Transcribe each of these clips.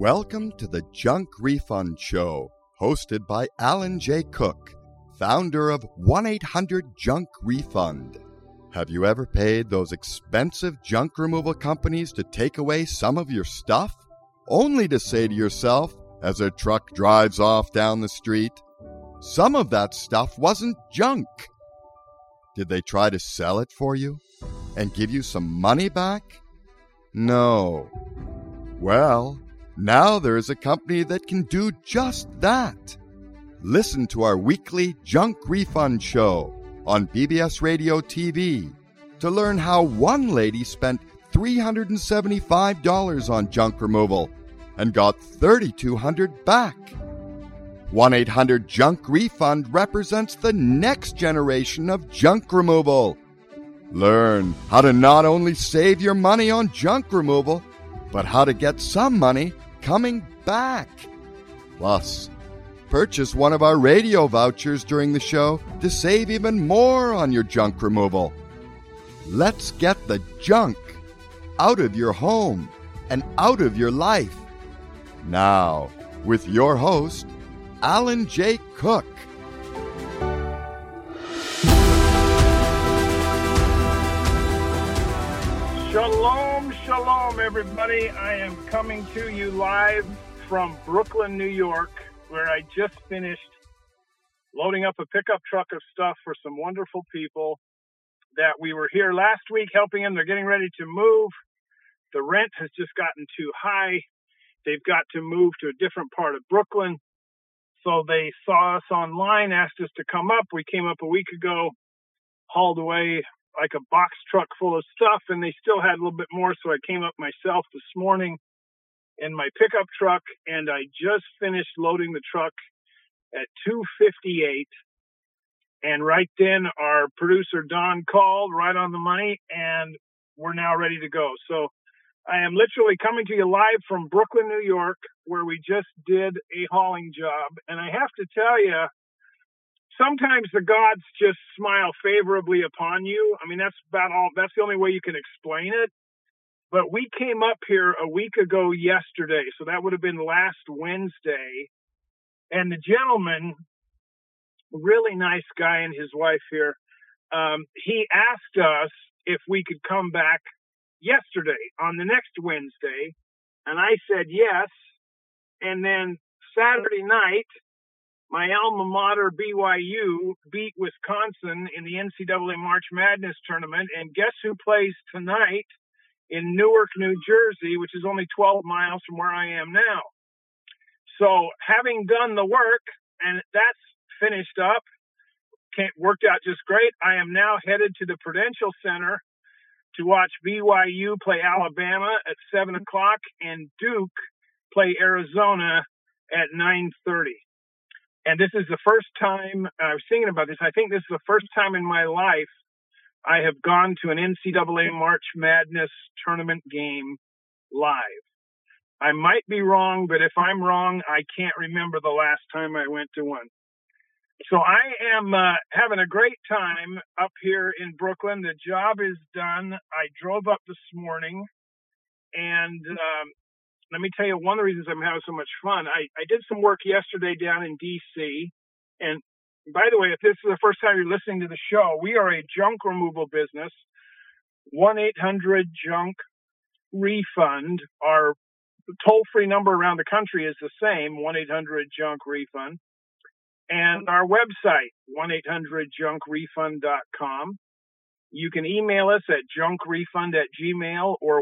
Welcome to the Junk Refund Show, hosted by Alan J. Cook, founder of 1-800-JUNK-REFUND. Have you ever paid those expensive junk removal companies to take away some of your stuff, only to say to yourself, as a truck drives off down the street, some of that stuff wasn't junk? Did they try to sell it for you and give you some money back? No. Well, now there is a company that can do just that. Listen to our weekly Junk Refund Show on BBS Radio TV to learn how one lady spent $375 on junk removal and got $3,200 back. 1-800-JUNK-REFUND represents the next generation of junk removal. Learn how to not only save your money on junk removal, but how to get some money coming back. Plus, purchase one of our radio vouchers during the show to save even more on your junk removal. Let's get the junk out of your home and out of your life. Now, with your host, Alan J. Cook. Shalom, shalom, everybody. I am coming to you live from Brooklyn, New York, where I just finished loading up a pickup truck of stuff for some wonderful people that we were here last week helping them. They're getting ready to move. The rent has just gotten too high. They've got to move to a different part of Brooklyn. So they saw us online, asked us to come up. We came up a week ago, hauled away like a box truck full of stuff, and they still had a little bit more, so I came up myself this morning in my pickup truck, and I just finished loading the truck at 2:58, and right then our producer Don called right on the money, and we're now ready to go. So I am literally coming to you live from Brooklyn, New York, where we just did a hauling job, and I have to tell you, sometimes the gods just smile favorably upon you. I mean, that's the only way you can explain it. But we came up here a week ago yesterday, so that would have been last Wednesday. And the gentleman, really nice guy, and his wife here, he asked us if we could come back yesterday on the next Wednesday. And I said yes. And then Saturday night, my alma mater, BYU, beat Wisconsin in the NCAA March Madness tournament. And guess who plays tonight in Newark, New Jersey, which is only 12 miles from where I am now. So having done the work, and that's finished up, worked out just great, I am now headed to the Prudential Center to watch BYU play Alabama at 7 o'clock and Duke play Arizona at 9:30. And this is the first time, I was thinking about this, I think this is the first time in my life I have gone to an NCAA March Madness tournament game live. I might be wrong, but if I'm wrong, I can't remember the last time I went to one. So I am having a great time up here in Brooklyn. The job is done. I drove up this morning, and let me tell you one of the reasons I'm having so much fun. I did some work yesterday down in D.C., and by the way, if this is the first time you're listening to the show, we are a junk removal business. 1-800-JUNK-REFUND. Our toll-free number around the country is the same, 1-800-JUNK-REFUND. And our website, 1-800-JUNKREFUND.com. You can email us at junkrefund@gmail or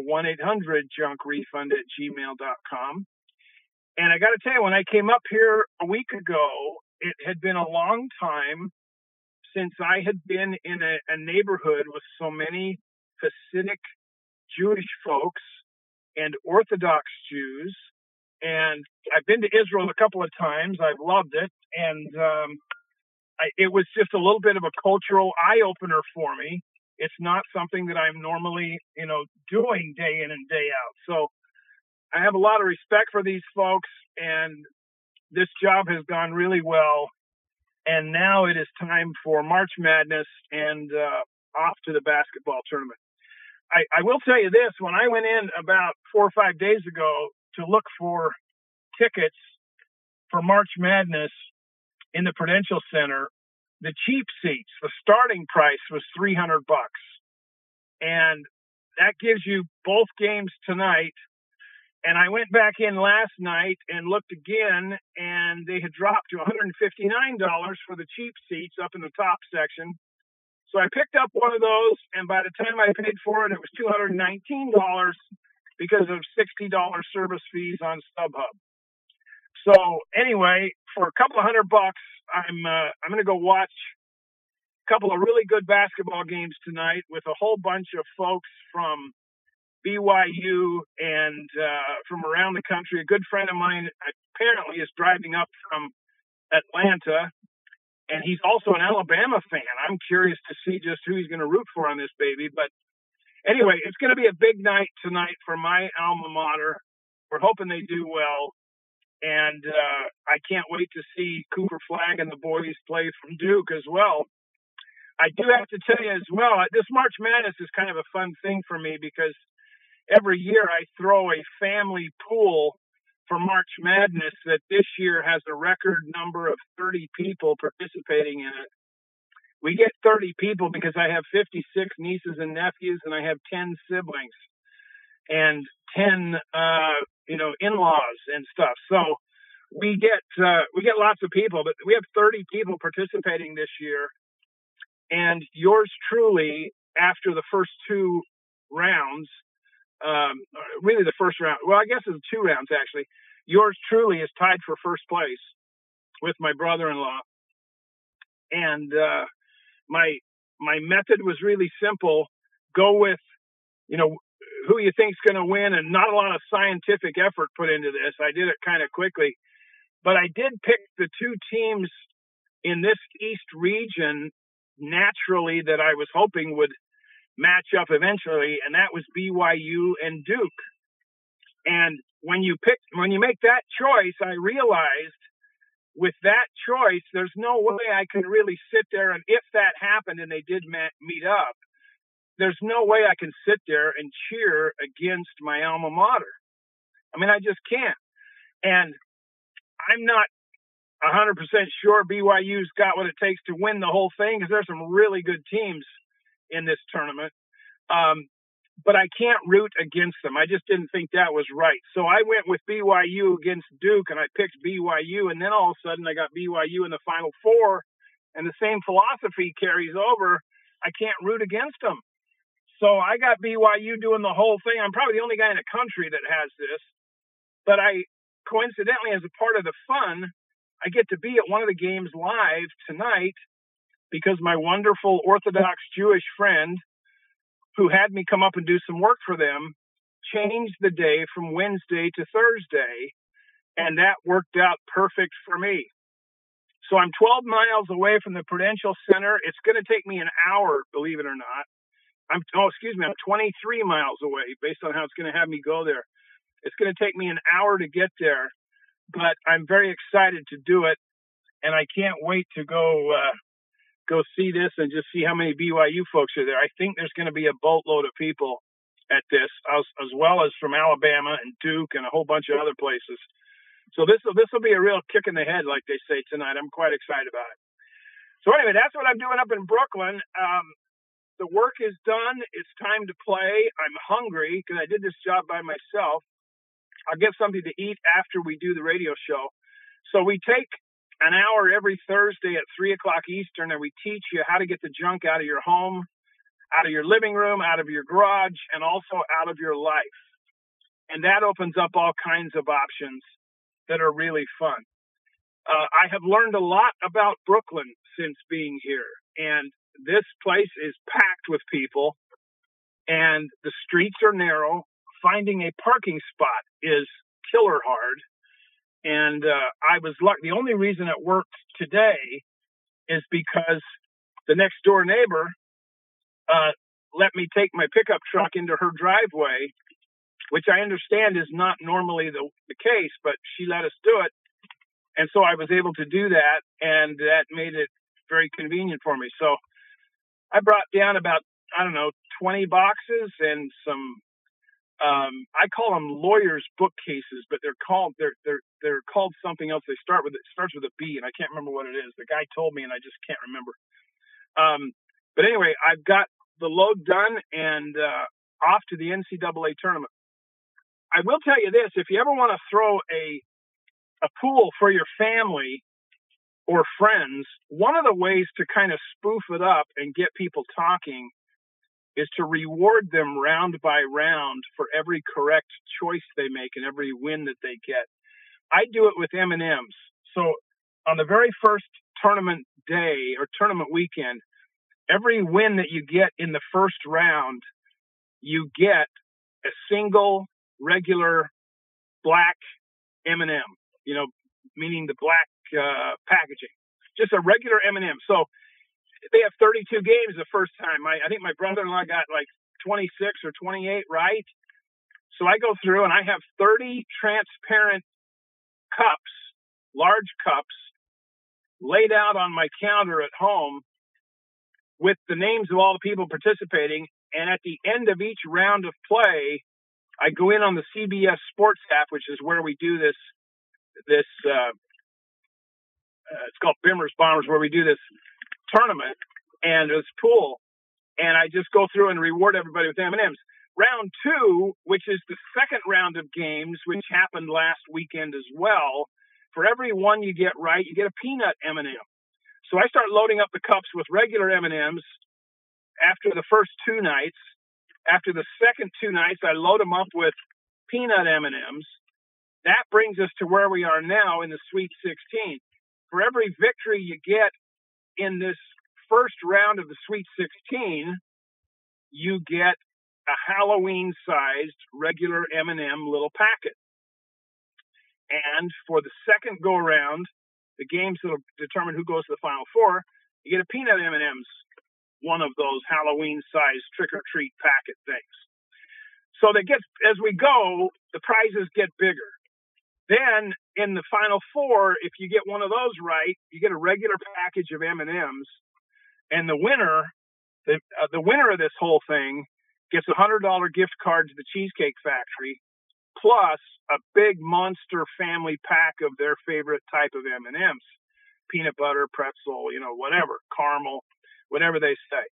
1-800-JUNKREFUND@gmail.com. And I got to tell you, when I came up here a week ago, it had been a long time since I had been in a neighborhood with so many Hasidic Jewish folks and Orthodox Jews. And I've been to Israel a couple of times. I've loved it. And it was just a little bit of a cultural eye-opener for me. It's not something that I'm normally, doing day in and day out. So I have a lot of respect for these folks, and this job has gone really well. And now it is time for March Madness and off to the basketball tournament. I will tell you this, when I went in about 4 or 5 days ago to look for tickets for March Madness in the Prudential Center, the cheap seats, the starting price was $300. And that gives you both games tonight. And I went back in last night and looked again, and they had dropped to $159 for the cheap seats up in the top section. So I picked up one of those, and by the time I paid for it, it was $219 because of $60 service fees on StubHub. So anyway, for a couple of $100, I'm going to go watch a couple of really good basketball games tonight with a whole bunch of folks from BYU and from around the country. A good friend of mine apparently is driving up from Atlanta, and he's also an Alabama fan. I'm curious to see just who he's going to root for on this baby. But anyway, it's going to be a big night tonight for my alma mater. We're hoping they do well. And I can't wait to see Cooper Flagg and the boys play from Duke as well. I do have to tell you as well, this March Madness is kind of a fun thing for me because every year I throw a family pool for March Madness that this year has a record number of 30 people participating in it. We get 30 people because I have 56 nieces and nephews, and I have 10 siblings and 10, in-laws and stuff. So we get lots of people, but we have 30 people participating this year. And yours truly, after the first two rounds, really the first round, well, I guess it's 2 rounds actually, yours truly is tied for first place with my brother-in-law. And my method was really simple. Go with, who you think's going to win, and not a lot of scientific effort put into this. I did it kind of quickly. But I did pick the 2 teams in this East region naturally that I was hoping would match up eventually, and that was BYU and Duke. And when you make that choice, I realized with that choice, there's no way I can really sit there, and if that happened and they did meet up, there's no way I can sit there and cheer against my alma mater. I mean, I just can't. And I'm not 100% sure BYU's got what it takes to win the whole thing because there's some really good teams in this tournament. But I can't root against them. I just didn't think that was right. So I went with BYU against Duke, and I picked BYU, and then all of a sudden I got BYU in the Final Four, and the same philosophy carries over. I can't root against them. So I got BYU doing the whole thing. I'm probably the only guy in the country that has this. But I, coincidentally, as a part of the fun, I get to be at one of the games live tonight because my wonderful Orthodox Jewish friend who had me come up and do some work for them changed the day from Wednesday to Thursday, and that worked out perfect for me. So I'm 12 miles away from the Prudential Center. It's going to take me an hour, believe it or not. I'm 23 miles away based on how it's going to have me go there. It's going to take me an hour to get there, but I'm very excited to do it, and I can't wait to go see this and just see how many BYU folks are there. I think there's going to be a boatload of people at this, as well as from Alabama and Duke and a whole bunch of other places. So this will be a real kick in the head, like they say tonight. I'm quite excited about it. So anyway, that's what I'm doing up in Brooklyn. The work is done. It's time to play. I'm hungry because I did this job by myself. I'll get something to eat after we do the radio show. So we take an hour every Thursday at 3 o'clock Eastern, and we teach you how to get the junk out of your home, out of your living room, out of your garage, and also out of your life. And that opens up all kinds of options that are really fun. I have learned a lot about Brooklyn since being here, and this place is packed with people, and the streets are narrow. Finding a parking spot is killer hard. And I was lucky. The only reason it worked today is because the next door neighbor let me take my pickup truck into her driveway, which I understand is not normally the case, but she let us do it. And so I was able to do that, and that made it very convenient for me. So I brought down about, 20 boxes and some I call them lawyers' bookcases, but they're called something else. It starts with a B, and I can't remember what it is. The guy told me, and I just can't remember. But anyway, I've got the load done and off to the NCAA tournament. I will tell you this: if you ever want to throw a pool for your family or friends, one of the ways to kind of spoof it up and get people talking is to reward them round by round for every correct choice they make and every win that they get. I do it with M&Ms. So on the very first tournament day or tournament weekend, every win that you get in the first round, you get a single regular black M&M, meaning the black packaging, just a regular M&M. So they have 32 games the first time. I think my brother-in-law got like 26 or 28 right. So I go through and I have 30 transparent cups, large cups, laid out on my counter at home with the names of all the people participating. And at the end of each round of play, I go in on the CBS Sports app, which is where we do this it's called Bimmers Bombers, where we do this tournament and this pool, and I just go through and reward everybody with M&Ms. Round 2, which is the second round of games, which happened last weekend as well, for every one you get right, you get a peanut M&M. So I start loading up the cups with regular M&Ms after the first 2 nights. After the second 2 nights, I load them up with peanut M&Ms. That brings us to where we are now in the Sweet 16. For every victory you get in this first round of the Sweet 16, you get a Halloween-sized regular M&M little packet. And for the second go-around, the games that will determine who goes to the Final Four, you get a peanut M&Ms, one of those Halloween-sized trick-or-treat packet things. So as we go, the prizes get bigger. Then in the Final Four, if you get one of those right, you get a regular package of M&Ms, and the winner of this whole thing gets a $100 gift card to the Cheesecake Factory, plus a big monster family pack of their favorite type of M&Ms, peanut butter, pretzel, whatever, caramel, whatever they say.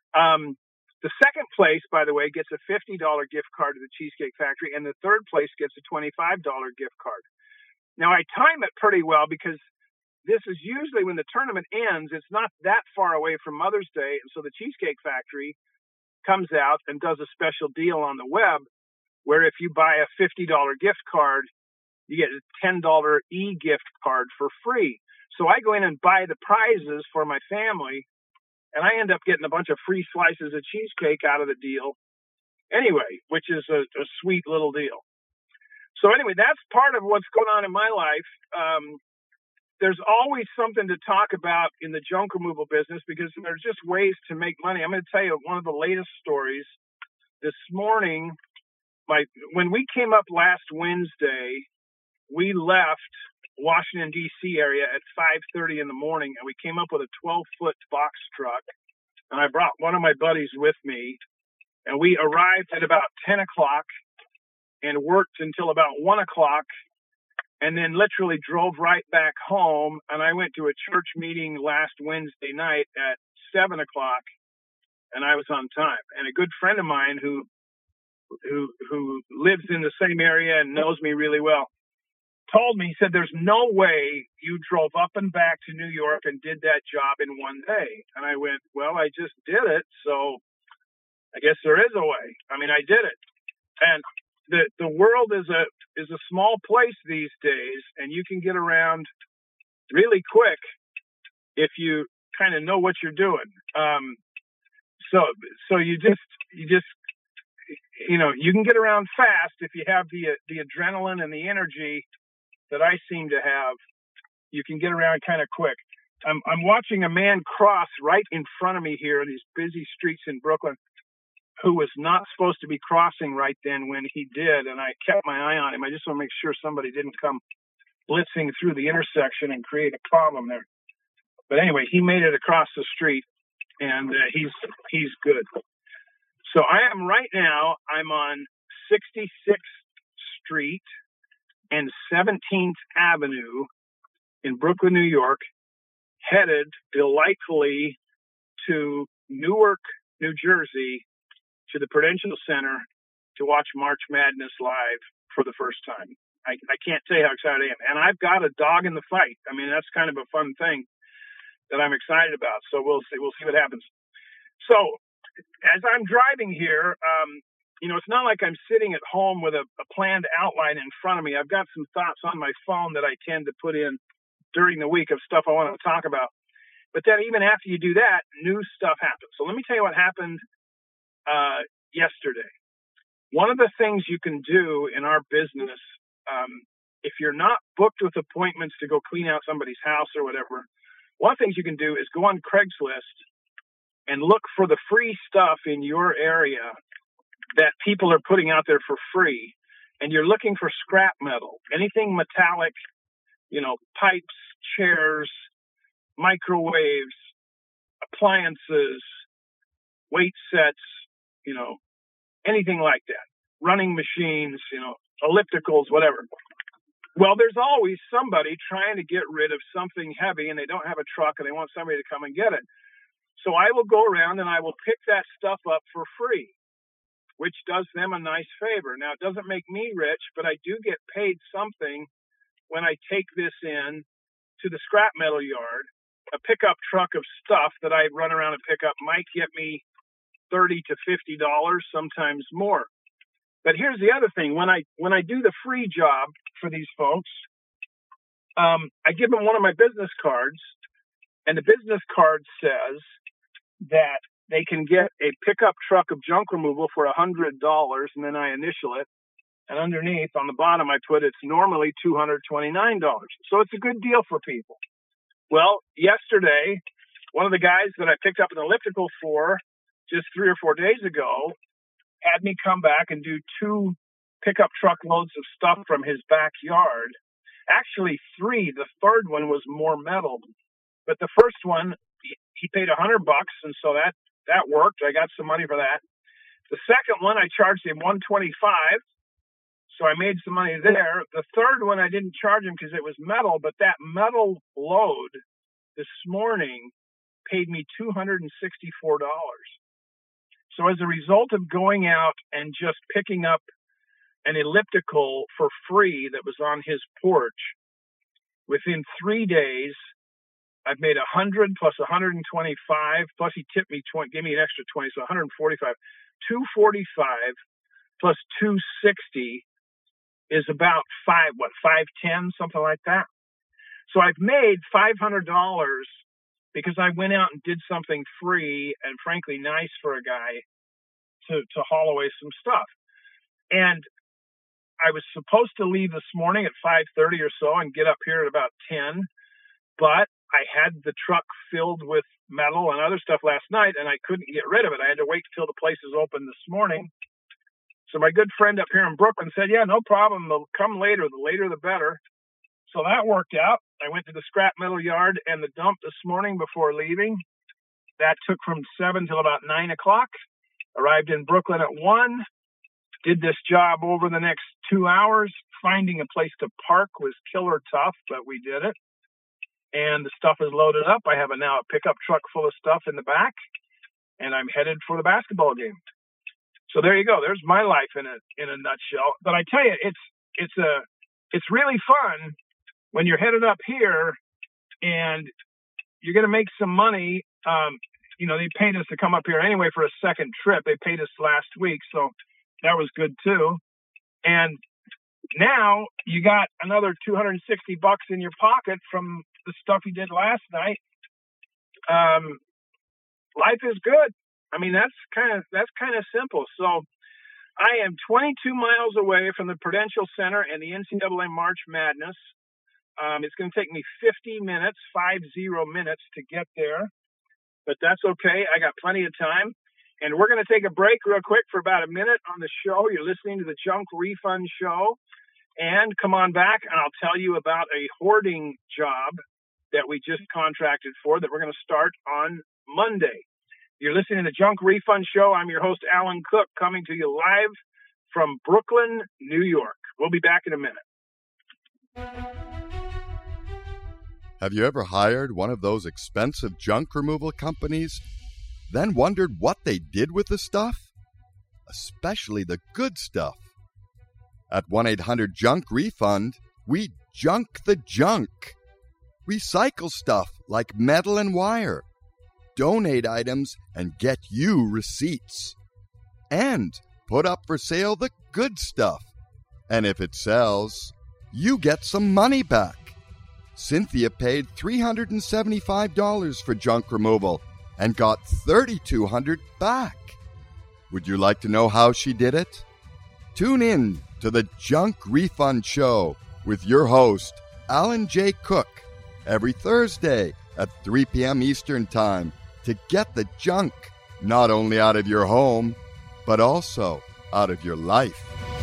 The second place, by the way, gets a $50 gift card to the Cheesecake Factory, and the third place gets a $25 gift card. Now, I time it pretty well because this is usually when the tournament ends. It's not that far away from Mother's Day, and so the Cheesecake Factory comes out and does a special deal on the web where if you buy a $50 gift card, you get a $10 e-gift card for free. So I go in and buy the prizes for my family, and I end up getting a bunch of free slices of cheesecake out of the deal anyway, which is a sweet little deal. So anyway, that's part of what's going on in my life. There's always something to talk about in the junk removal business because there's just ways to make money. I'm going to tell you one of the latest stories. This morning, when we came up last Wednesday, we left Washington, D.C. area at 5:30 in the morning, and we came up with a 12-foot box truck, and I brought one of my buddies with me, and we arrived at about 10 o'clock and worked until about 1 o'clock, and then literally drove right back home, and I went to a church meeting last Wednesday night at 7 o'clock, and I was on time. And a good friend of mine who lives in the same area and knows me really well told me, he said, there's no way you drove up and back to New York and did that job in one day. And I went, well, I just did it, so I guess there is a way. I mean, I did it. And the world is a small place these days, and you can get around really quick if you kind of know what you're doing. So you can get around fast if you have the adrenaline and the energy that I seem to have. You can get around kind of quick. I'm watching a man cross right in front of me here in these busy streets in Brooklyn, who was not supposed to be crossing right then when he did, and I kept my eye on him. I just want to make sure somebody didn't come blitzing through the intersection and create a problem there. But anyway, he made it across the street, and he's good. So I am right now, I'm on 66th Street and 17th Avenue in Brooklyn, New York, headed delightfully to Newark, New Jersey, to the Prudential Center to watch March Madness live for the first time. I can't tell you how excited I am. And I've got a dog in the fight. I mean, that's kind of a fun thing that I'm excited about. So we'll see what happens. So as I'm driving here, it's not like I'm sitting at home with a planned outline in front of me. I've got some thoughts on my phone that I tend to put in during the week of stuff I want to talk about. But then even after you do that, new stuff happens. So let me tell you what happened yesterday. One of the things you can do in our business, if you're not booked with appointments to go clean out somebody's house or whatever, one of the things you can do is go on Craigslist and look for the free stuff in your area that people are putting out there for free. And you're looking for scrap metal, anything metallic, pipes, chairs, microwaves, appliances, weight sets, anything like that, running machines, ellipticals, whatever. Well, there's always somebody trying to get rid of something heavy and they don't have a truck and they want somebody to come and get it. So I will go around and I will pick that stuff up for free, which does them a nice favor. Now, it doesn't make me rich, but I do get paid something when I take this in to the scrap metal yard. A pickup truck of stuff that I run around and pick up might get me $30 to $50, sometimes more. But here's the other thing. When I do the free job for these folks, I give them one of my business cards, and the business card says that they can get a pickup truck of junk removal for $100, and then I initial it. And underneath, on the bottom, I put it's normally $229. So it's a good deal for people. Well, yesterday, one of the guys that I picked up an elliptical for just 3 or 4 days ago had me come back and do 2 pickup truck loads of stuff from his backyard. Actually 3. The third one was more metal. But the first one, he paid $100, and so that worked. I got some money for that. The second one, I charged him $125, so I made some money there. The third one, I didn't charge him because it was metal, but that metal load this morning paid me $264. So as a result of going out and just picking up an elliptical for free that was on his porch, within 3 days, I've made 100 plus 125, plus he tipped me 20, gave me an extra 20, so 145. 245 plus 260 is about 510, something like that. So I've made $500 because I went out and did something free and frankly nice for a guy to haul away some stuff. And I was supposed to leave this morning at 5:30 or so and get up here at about 10, but I had the truck filled with metal and other stuff last night, and I couldn't get rid of it. I had to wait till the place is open this morning. So my good friend up here in Brooklyn said, yeah, no problem. They'll come later. The later, the better. So that worked out. I went to the scrap metal yard and the dump this morning before leaving. That took from 7 till about 9 o'clock. Arrived in Brooklyn at 1. Did this job over the next 2 hours. Finding a place to park was killer tough, but we did it. And the stuff is loaded up. I have now a pickup truck full of stuff in the back, and I'm headed for the basketball game. So there you go. There's my life in a nutshell. But I tell you, it's really fun when you're headed up here and you're going to make some money. They paid us to come up here anyway for a second trip. They paid us last week, so that was good too. And now you got another $260 in your pocket from the stuff you did last night. Life is good. I mean, that's kind of simple. So I am 22 miles away from the Prudential Center and the NCAA March Madness. It's going to take me 50 minutes to get there, but that's okay. I got plenty of time. And we're going to take a break real quick for about a minute on the show. You're listening to the Junk Refund Show. And come on back, and I'll tell you about a hoarding job that we just contracted for that we're going to start on Monday. You're listening to the Junk Refund Show. I'm your host, Alan Cook, coming to you live from Brooklyn, New York. We'll be back in a minute. Have you ever hired one of those expensive junk removal companies, then wondered what they did with the stuff? Especially the good stuff. At 1-800-JUNK-REFUND, we junk the junk. Recycle stuff like metal and wire. Donate items and get you receipts. And put up for sale the good stuff. And if it sells, you get some money back. Cynthia paid $375 for junk removal and got $3,200 back. Would you like to know how she did it? Tune in to the Junk Refund Show with your host, Alan J. Cook, every Thursday at 3 p.m. Eastern Time to get the junk not only out of your home, but also out of your life.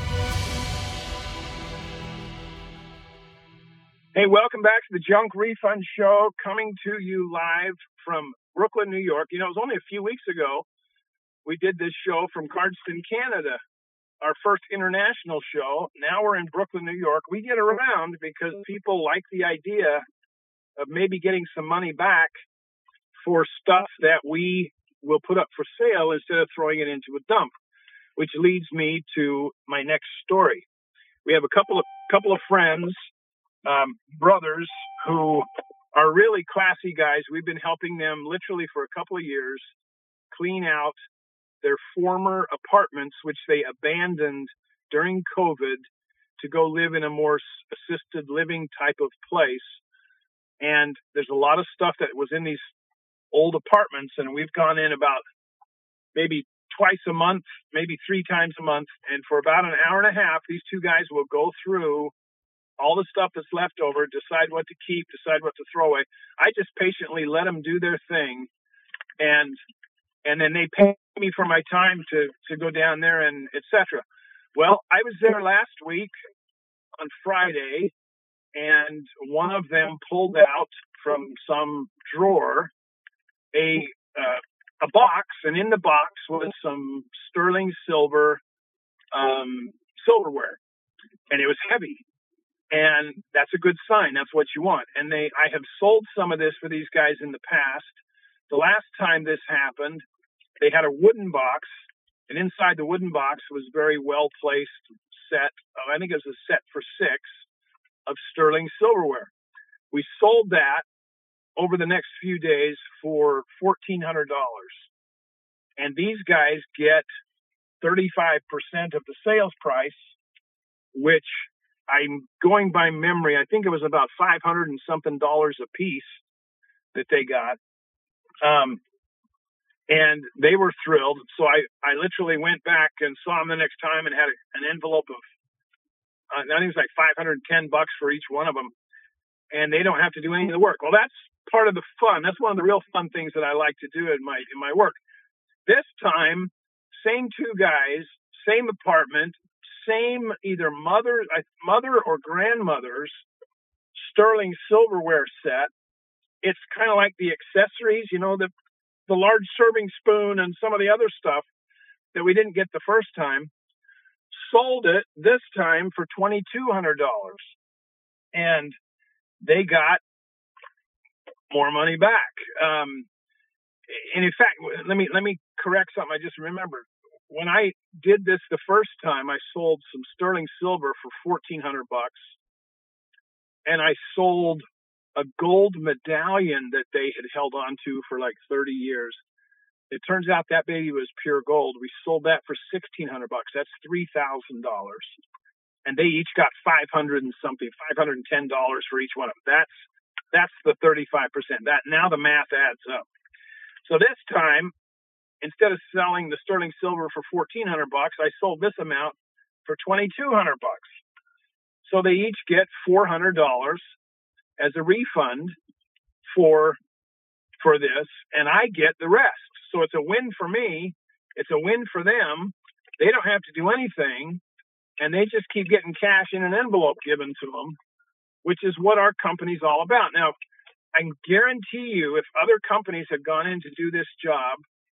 Hey, welcome back to the Junk Refund Show, coming to you live from Brooklyn, New York. You know, it was only a few weeks ago we did this show from Cardston, Canada, our first international show. Now we're in Brooklyn, New York. We get around because people like the idea of maybe getting some money back for stuff that we will put up for sale instead of throwing it into a dump, which leads me to my next story. We have a couple of friends, brothers who are really classy guys. We've been helping them literally for a couple of years clean out their former apartments, which they abandoned during COVID to go live in a more assisted living type of place. And there's a lot of stuff that was in these old apartments, and we've gone in about maybe twice a month, maybe 3 times a month. And for about an hour and a half, these two guys will go through all the stuff that's left over, decide what to keep, decide what to throw away. I just patiently let them do their thing. And then they pay me for my time to go down there and et cetera. Well, I was there last week on Friday, and one of them pulled out from some drawer a box, and in the box was some sterling silver silverware, and it was heavy. And that's a good sign. That's what you want. And I have sold some of this for these guys in the past. The last time this happened, they had a wooden box, and inside the wooden box was very well-placed set. I think it was a set for 6 of sterling silverware. We sold that over the next few days for $1,400. And these guys get 35% of the sales price, which I'm going by memory. I think it was about $500 and something a piece that they got. And they were thrilled. So I literally went back and saw them the next time and had an envelope of, I think it was like $510 for each one of them. And they don't have to do any of the work. Well, that's part of the fun. That's one of the real fun things that I like to do in my work. This time, same 2 guys, same apartment, same either mother or grandmother's sterling silverware set. It's kind of like the accessories, you know, the large serving spoon and some of the other stuff that we didn't get the first time. Sold it this time for $2,200, and they got more money back. And in fact, let me correct something I just remembered. When I did this the first time, I sold some sterling silver for $1,400, and I sold a gold medallion that they had held on to for like 30 years. It turns out that baby was pure gold. We sold that for $1,600. That's $3,000. And they each got $500 and something, $510 for each one of them. That's the 35%. That now the math adds up. So this time, instead of selling the sterling silver for $1,400, I sold this amount for $2,200. So they each get $400 as a refund for this, and I get the rest. So it's a win for me. It's a win for them. They don't have to do anything, and they just keep getting cash in an envelope given to them, which is what our company's all about. Now, I guarantee you, if other companies had gone in to do this job,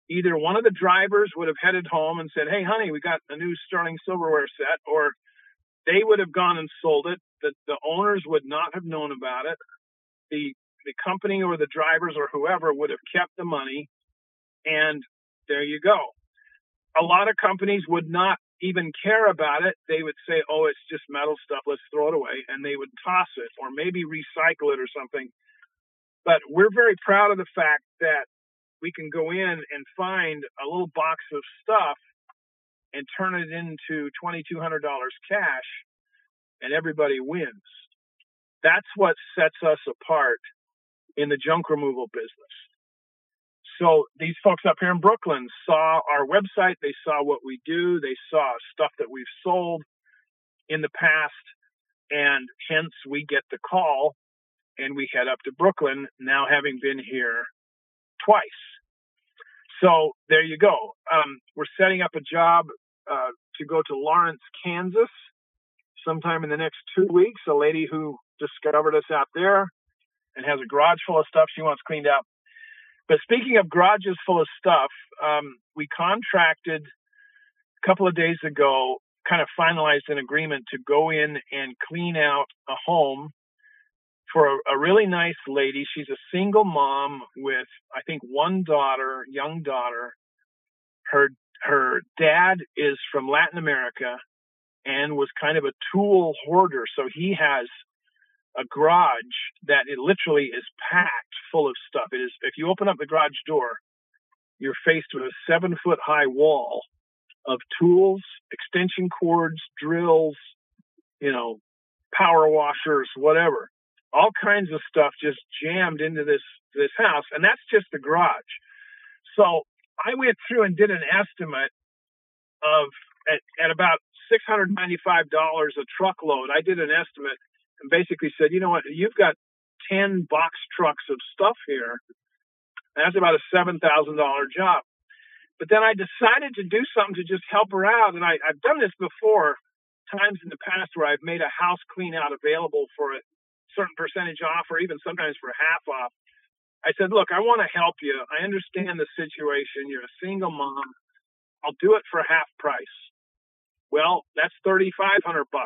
either one of the drivers would have headed home and said, hey, honey, we got a new Sterling silverware set, or they would have gone and sold it. The owners would not have known about it. The company or the drivers or whoever would have kept the money, and there you go. A lot of companies would not even care about it. They would say, oh, it's just metal stuff, let's throw it away, and they would toss it or maybe recycle it or something. But we're very proud of the fact that we can go in and find a little box of stuff and turn it into $2,200 cash, and everybody wins. That's what sets us apart in the junk removal business. So these folks up here in Brooklyn saw our website, they saw what we do, they saw stuff that we've sold in the past, and hence we get the call and we head up to Brooklyn, now having been here twice. So there you go. We're setting up a job to go to Lawrence, Kansas sometime in the next 2 weeks. A lady who discovered us out there and has a garage full of stuff she wants cleaned out. But speaking of garages full of stuff, we contracted a couple of days ago, kind of finalized an agreement to go in and clean out a home for a really nice lady. She's a single mom with, I think, one daughter, young daughter. Her dad is from Latin America and was kind of a tool hoarder. So he has a garage that it literally is packed full of stuff. It is, if you open up the garage door, you're faced with a 7-foot high wall of tools, extension cords, drills, power washers, whatever. All kinds of stuff just jammed into this house. And that's just the garage. So I went through and did an estimate of at about $695 a truckload. I did an estimate and basically said, you know what, you've got 10 box trucks of stuff here. That's about a $7,000 job. But then I decided to do something to just help her out. And I've done this before, times in the past, where I've made a house clean out available for a certain percentage off, or even sometimes for half off. I said, look, I want to help you. I understand the situation. You're a single mom. I'll do it for half price. Well, that's $3,500.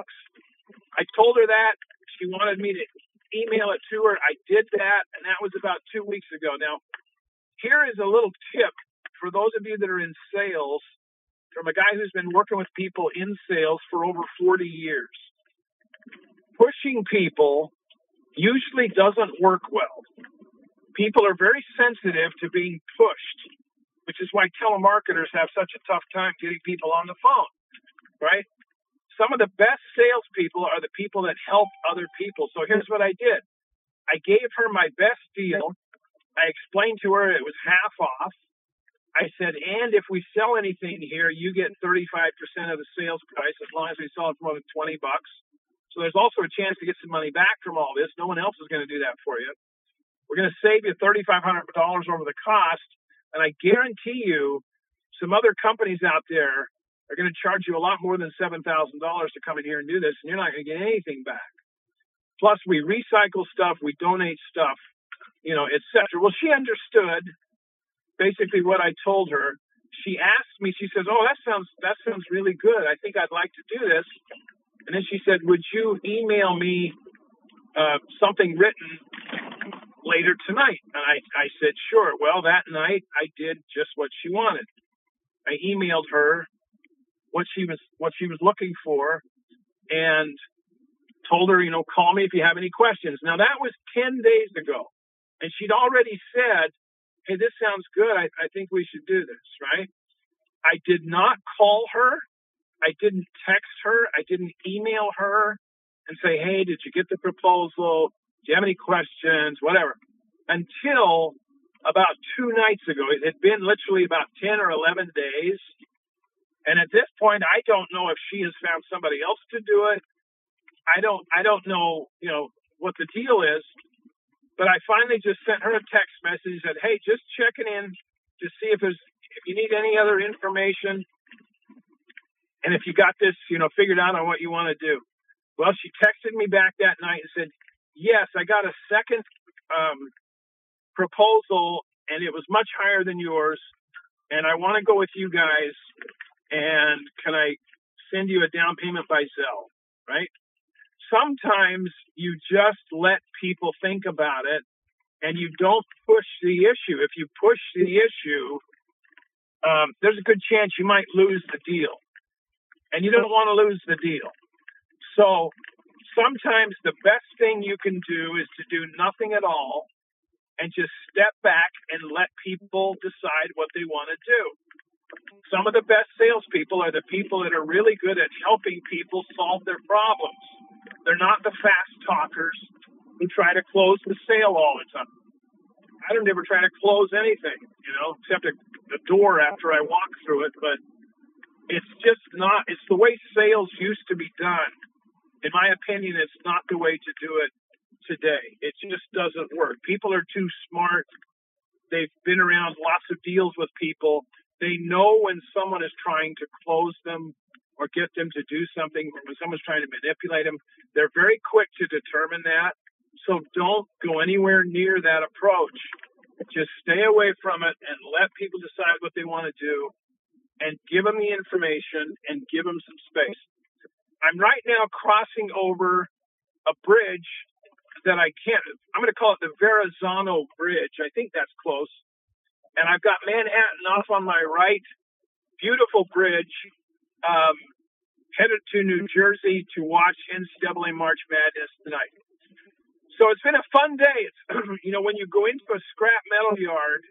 I told her that. She wanted me to email it to her. I did that, and that was about 2 weeks ago. Now, here is a little tip for those of you that are in sales from a guy who's been working with people in sales for over 40 years. Pushing people usually doesn't work well. People are very sensitive to being pushed, which is why telemarketers have such a tough time getting people on the phone, right? Some of the best salespeople are the people that help other people. So here's what I did. I gave her my best deal. I explained to her it was half off. I said, and if we sell anything here, you get 35% of the sales price as long as we sell it for more than $20. So there's also a chance to get some money back from all this. No one else is going to do that for you. We're going to save you $3,500 over the cost. And I guarantee you some other companies out there are going to charge you a lot more than $7,000 to come in here and do this, and you're not going to get anything back. Plus, we recycle stuff, we donate stuff, et cetera. Well, she understood basically what I told her. She asked me, she says, oh, that sounds really good. I think I'd like to do this. And then she said, would you email me something written later tonight? And I said, sure. Well, that night I did just what she wanted. I emailed her what she was looking for and told her, call me if you have any questions. Now, that was 10 days ago. And she'd already said, hey, this sounds good. I think we should do this, right? I did not call her. I didn't text her. I didn't email her and say, hey, did you get the proposal? Do you have any questions? Whatever. Until about 2 nights ago. It had been literally about 10 or 11 days. And at this point, I don't know if she has found somebody else to do it. I don't know, what the deal is. But I finally just sent her a text message and said, hey, just checking in to see if you need any other information. And if you got this, figured out on what you want to do. Well, she texted me back that night and said, yes, I got a second proposal, and it was much higher than yours. and I want to go with you guys, and can I send you a down payment by Zelle, right? Sometimes you just let people think about it, and you don't push the issue. If you push the issue, there's a good chance you might lose the deal, and you don't want to lose the deal. So sometimes the best thing you can do is to do nothing at all and just step back and let people decide what they want to do. Some of the best salespeople are the people that are really good at helping people solve their problems. They're not the fast talkers who try to close the sale all the time. I don't ever try to close anything, except the door after I walk through it. But it's just not, it's the way sales used to be done. In my opinion, it's not the way to do it today. It just doesn't work. People are too smart. They've been around lots of deals with people. They know when someone is trying to close them or get them to do something, or when someone's trying to manipulate them. They're very quick to determine that. So don't go anywhere near that approach. Just stay away from it and let people decide what they want to do, and give them the information and give them some space. I'm right now crossing over a bridge that I'm going to call it the Verrazano Bridge. I think that's close. And I've got Manhattan off on my right. Beautiful bridge. Headed to New Jersey to watch NCAA March Madness tonight. So it's been a fun day. It's, when you go into a scrap metal yard,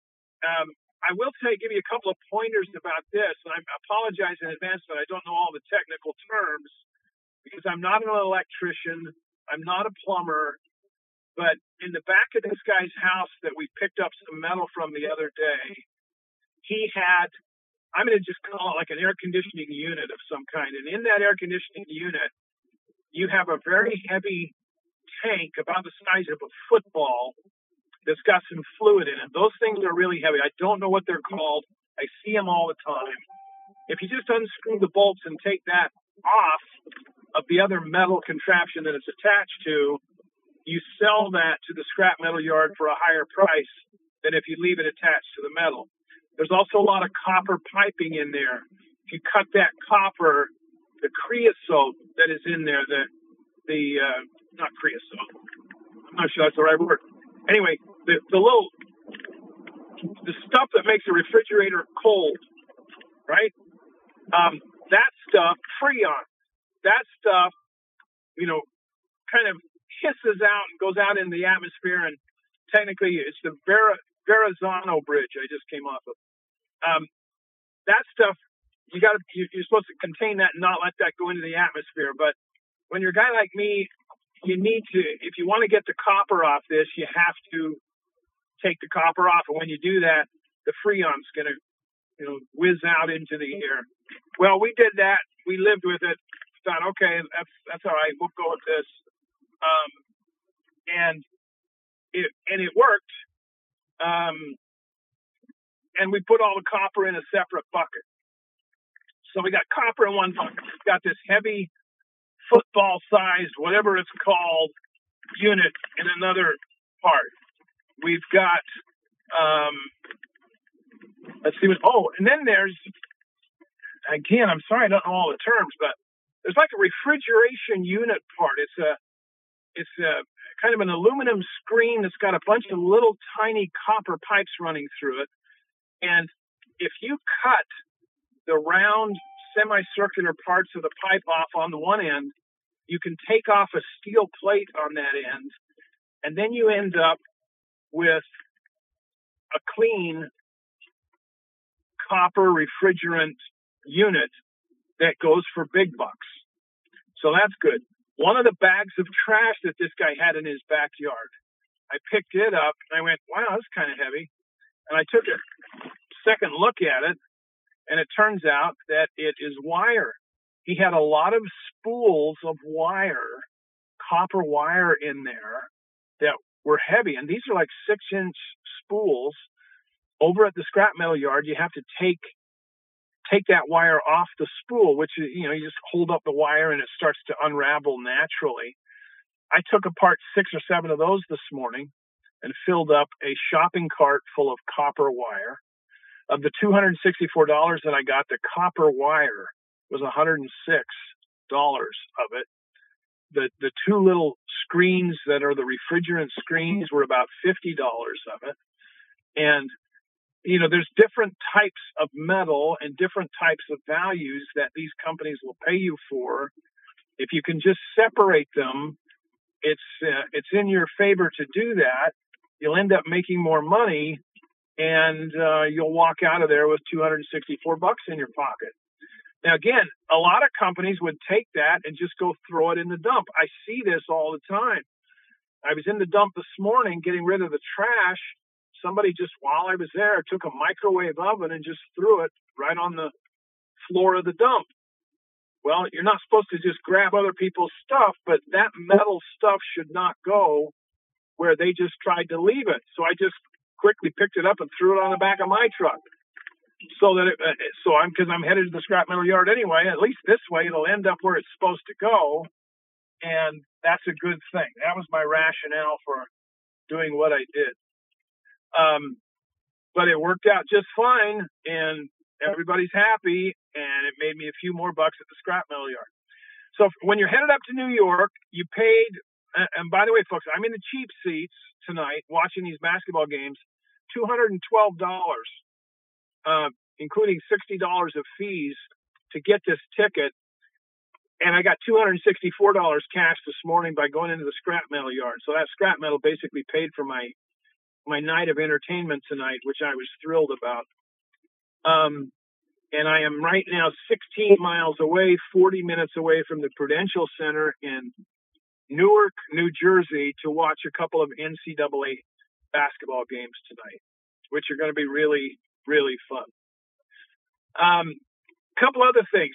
I will give you a couple of pointers about this, and I apologize in advance that I don't know all the technical terms, because I'm not an electrician, I'm not a plumber, but in the back of this guy's house that we picked up some metal from the other day, he had, I'm going to just call it like an air conditioning unit of some kind, and in that air conditioning unit, you have a very heavy tank about the size of a football that's got some fluid in it. Those things are really heavy. I don't know what they're called. I see them all the time. If you just unscrew the bolts and take that off of the other metal contraption that it's attached to, you sell that to the scrap metal yard for a higher price than if you leave it attached to the metal. There's also a lot of copper piping in there. If you cut that copper, the creosote that is in there, not creosote, I'm not sure that's the right word. Anyway, the stuff that makes a refrigerator cold, right? That stuff, Freon, that stuff, kind of hisses out and goes out in the atmosphere, and technically it's the Verrazano Bridge I just came off of. That stuff, you're supposed to contain that and not let that go into the atmosphere. But when you're a guy like me, you need to, if you want to get the copper off this, you have to take the copper off. And when you do that, the Freon's going to, whiz out into the air. Well, we did that. We lived with it. Thought, okay, that's all right. We'll go with this. And it worked. And we put all the copper in a separate bucket. So we got copper in one bucket. Got this heavy football-sized, whatever it's called, unit in another part. We've got, and then there's, again, I'm sorry I don't know all the terms, but there's like a refrigeration unit part. It's a kind of an aluminum screen that's got a bunch of little tiny copper pipes running through it. And if you cut the round semicircular parts of the pipe off on the one end, you can take off a steel plate on that end, and then you end up with a clean copper refrigerant unit that goes for big bucks. So that's good. One of the bags of trash that this guy had in his backyard, I picked it up and I went, wow, that's kind of heavy. And I took a second look at it, and it turns out that it is wire. He had a lot of spools of wire, copper wire in there that were heavy. And these are like 6-inch spools. Over at the scrap metal yard, you have to take that wire off the spool, which is, you just hold up the wire and it starts to unravel naturally. I took apart 6 or 7 of those this morning and filled up a shopping cart full of copper wire. Of the $264 that I got, the copper wire was $106 of it. The two little screens that are the refrigerant screens were about $50 of it. And, there's different types of metal and different types of values that these companies will pay you for. If you can just separate them, it's in your favor to do that. You'll end up making more money, and you'll walk out of there with $264 in your pocket. Now, again, a lot of companies would take that and just go throw it in the dump. I see this all the time. I was in the dump this morning getting rid of the trash. Somebody just, while I was there, took a microwave oven and just threw it right on the floor of the dump. Well, you're not supposed to just grab other people's stuff, but that metal stuff should not go where they just tried to leave it. So I just quickly picked it up and threw it on the back of my truck. Because I'm headed to the scrap metal yard anyway. At least this way, it'll end up where it's supposed to go, and that's a good thing. That was my rationale for doing what I did. But it worked out just fine, and everybody's happy, and it made me a few more bucks at the scrap metal yard. So when you're headed up to New York, you paid, and by the way, folks, I'm in the cheap seats tonight watching these basketball games, $212, including $60 of fees to get this ticket. And I got $264 cash this morning by going into the scrap metal yard. So that scrap metal basically paid for my night of entertainment tonight, which I was thrilled about. And I am right now 16 miles away, 40 minutes away from the Prudential Center in Newark, New Jersey, to watch a couple of NCAA basketball games tonight, which are going to be really, really fun. Couple other things.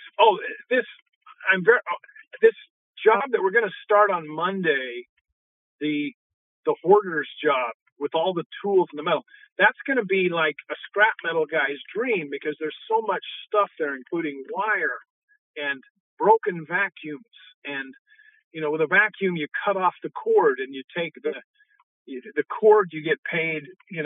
This job that we're going to start on Monday, the hoarder's job with all the tools and the metal, that's going to be like a scrap metal guy's dream, because there's so much stuff there, including wire and broken vacuums. And, with a vacuum, you cut off the cord and you take the cord, you get paid,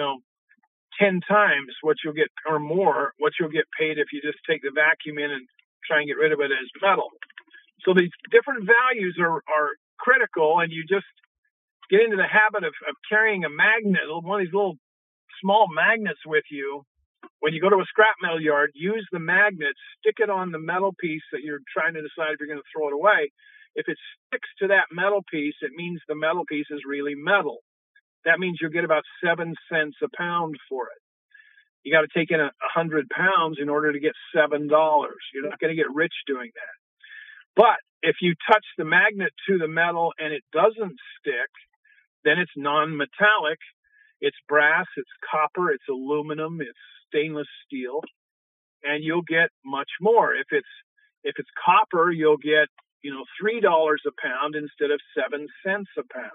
10 times what you'll get, or more, what you'll get paid if you just take the vacuum in and try and get rid of it as metal. So these different values are critical, and you just get into the habit of carrying a magnet, one of these little small magnets with you. When you go to a scrap metal yard, use the magnet, stick it on the metal piece that you're trying to decide if you're going to throw it away. If it sticks to that metal piece, it means the metal piece is really metal. That means you'll get about 7 cents a pound for it. You got to take in 100 pounds in order to get $7. You're not going to get rich doing that. But if you touch the magnet to the metal and it doesn't stick, then it's non-metallic. It's brass, it's copper, it's aluminum, it's stainless steel, and you'll get much more. If it's copper, you'll get $3 a pound instead of 7 cents a pound.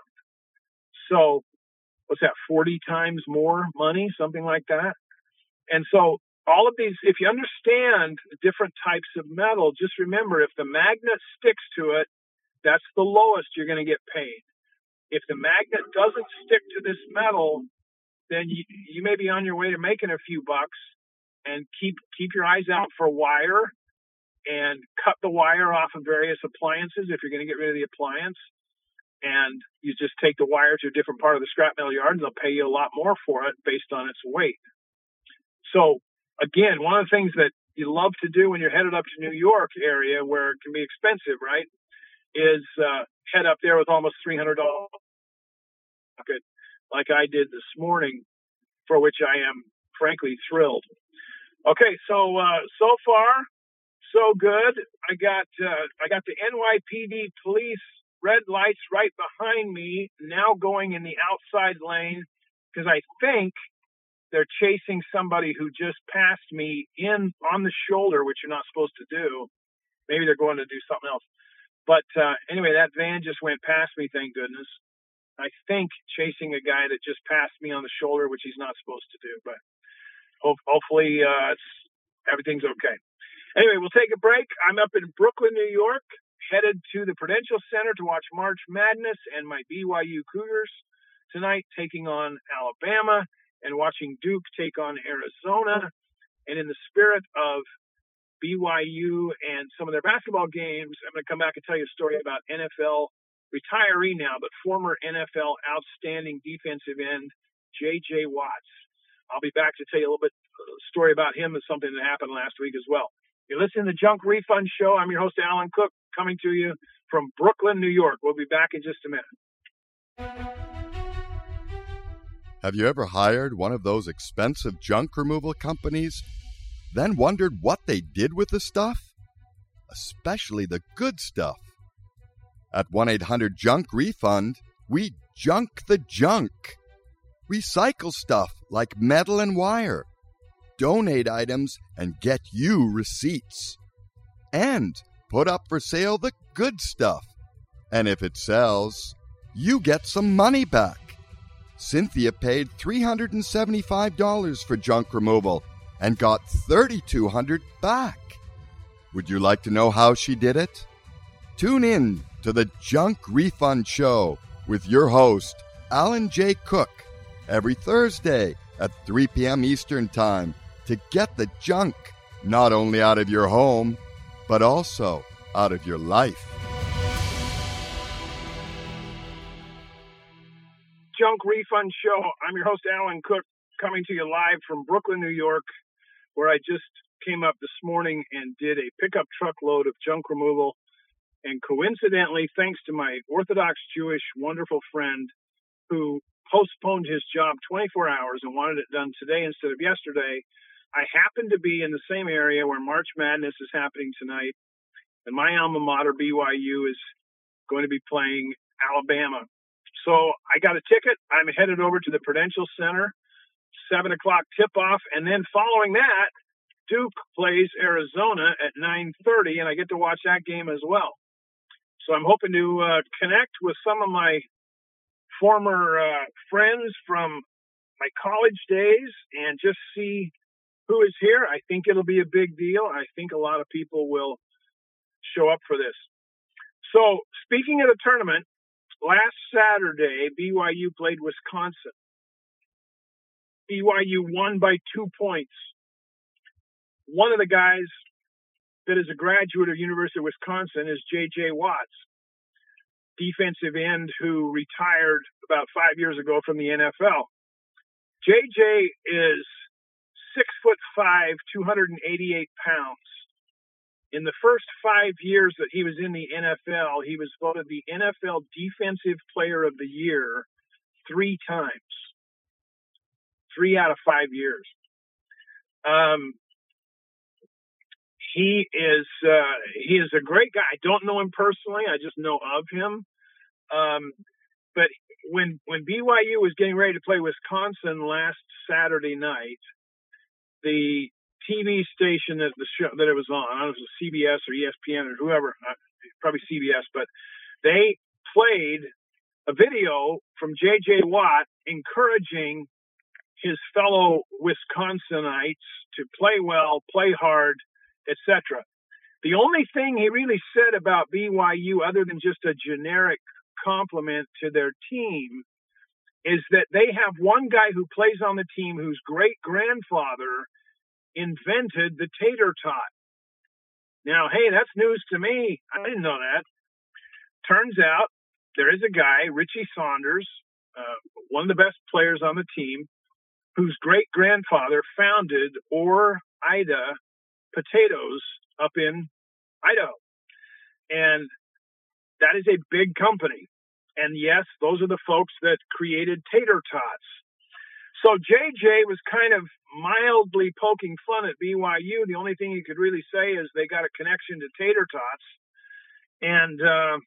So what's that, 40 times more money, something like that? And so all of these, if you understand different types of metal, just remember, if the magnet sticks to it, that's the lowest you're going to get paid. If the magnet doesn't stick to this metal, then you may be on your way to making a few bucks, and keep your eyes out for wire, and cut the wire off of various appliances if you're going to get rid of the appliance. And you just take the wire to a different part of the scrap metal yard, and they'll pay you a lot more for it based on its weight. So again, one of the things that you love to do when you're headed up to New York area, where it can be expensive, right, is head up there with almost $300 pocket, like I did this morning, for which I am frankly thrilled. Okay, so far so good. I got the NYPD police red lights right behind me, now going in the outside lane, because I think they're chasing somebody who just passed me in on the shoulder, which you're not supposed to do. Maybe they're going to do something else. But anyway, that van just went past me, thank goodness. I think chasing a guy that just passed me on the shoulder, which he's not supposed to do. But hopefully everything's okay. Anyway, we'll take a break. I'm up in Brooklyn, New York, headed to the Prudential Center to watch March Madness and my BYU Cougars tonight taking on Alabama, and watching Duke take on Arizona. And in the spirit of BYU and some of their basketball games, I'm going to come back and tell you a story about NFL retiree now, but former NFL outstanding defensive end, J.J. Watts. I'll be back to tell you a little bit story about him and something that happened last week as well. You're listening to the Junk Refund Show. I'm your host, Alan Cook, coming to you from Brooklyn, New York. We'll be back in just a minute. Have you ever hired one of those expensive junk removal companies, then wondered what they did with the stuff? Especially the good stuff. At 1-800-JUNK-REFUND, we junk the junk. Recycle stuff like metal and wire. Donate items and get you receipts. And put up for sale the good stuff. And if it sells, you get some money back. Cynthia paid $375 for junk removal and got $3,200 back. Would you like to know how she did it? Tune in to the Junk Refund Show with your host, Alan J. Cook, every Thursday at 3 p.m. Eastern Time to get the junk not only out of your home, but also out of your life. Junk Refund Show. I'm your host, Alan Cook, coming to you live from Brooklyn, New York, where I just came up this morning and did a pickup truckload of junk removal. And coincidentally, thanks to my Orthodox Jewish wonderful friend who postponed his job 24 hours and wanted it done today instead of yesterday, I happen to be in the same area where March Madness is happening tonight. And my alma mater, BYU, is going to be playing Alabama. So I got a ticket. I'm headed over to the Prudential Center, 7 o'clock tip-off. And then following that, Duke plays Arizona at 9:30, and I get to watch that game as well. So I'm hoping to connect with some of my former friends from my college days and just see who is here. I think it'll be a big deal. I think a lot of people will show up for this. So speaking of the tournament, last Saturday, BYU played Wisconsin. BYU won by 2 points. One of the guys that is a graduate of University of Wisconsin is J.J. Watts, defensive end who retired about 5 years ago from the NFL. J.J. is 6'5", 288 pounds. In the first 5 years that he was in the NFL, he was voted the NFL Defensive Player of the Year 3 times. 3 out of 5 years. He is a great guy. I don't know him personally. I just know of him. But when BYU was getting ready to play Wisconsin last Saturday night, the TV station that it was on, I don't know if it was CBS or ESPN or whoever, probably CBS, but they played a video from J.J. Watt encouraging his fellow Wisconsinites to play well, play hard, etc. The only thing he really said about BYU, other than just a generic compliment to their team, is that they have one guy who plays on the team whose great-grandfather invented the tater tot. Now, hey, that's news to me. I didn't know that. Turns out there is a guy, Richie Saunders, one of the best players on the team, whose great-grandfather founded Ore-Ida Potatoes up in Idaho. And that is a big company. And yes, those are the folks that created tater tots. So JJ was kind of mildly poking fun at BYU. The only thing you could really say is they got a connection to tater tots. And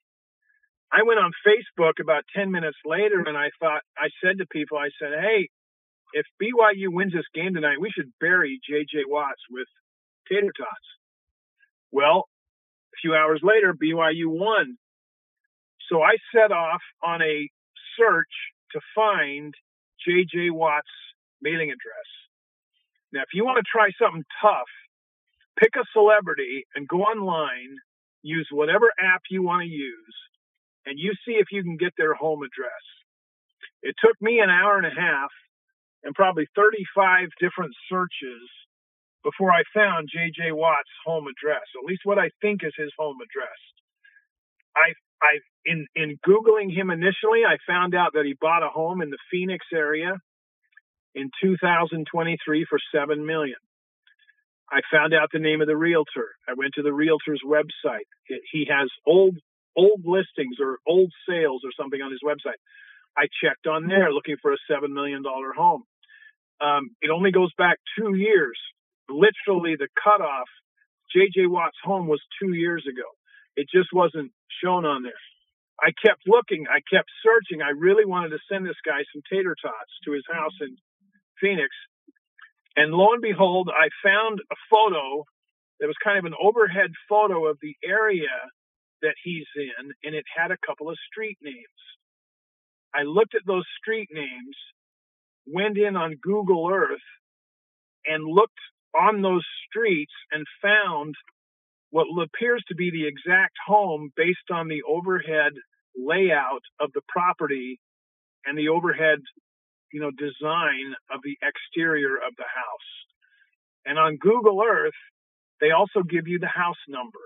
I went on Facebook about 10 minutes later, and I said to people, I said, hey, if BYU wins this game tonight, we should bury J.J. Watts with tater tots. Well, a few hours later, BYU won. So I set off on a search to find J.J. Watt's mailing address. Now, if you want to try something tough, pick a celebrity and go online, use whatever app you want to use, and you see if you can get their home address. It took me an hour and a half and probably 35 different searches before I found J.J. Watt's home address, at least what I think is his home address. In Googling him initially, I found out that he bought a home in the Phoenix area in 2023 for $7 million. I found out the name of the realtor. I went to the realtor's website. He has old listings or old sales or something on his website. I checked on there looking for a $7 million home. It only goes back 2 years. Literally the cutoff, J.J. Watt's home was 2 years ago. It just wasn't shown on there. I kept looking. I kept searching. I really wanted to send this guy some tater tots to his house in Phoenix. And lo and behold, I found a photo that was kind of an overhead photo of the area that he's in, and it had a couple of street names. I looked at those street names, went in on Google Earth, and looked on those streets and found what appears to be the exact home based on the overhead layout of the property and the overhead, design of the exterior of the house. And on Google Earth, they also give you the house number.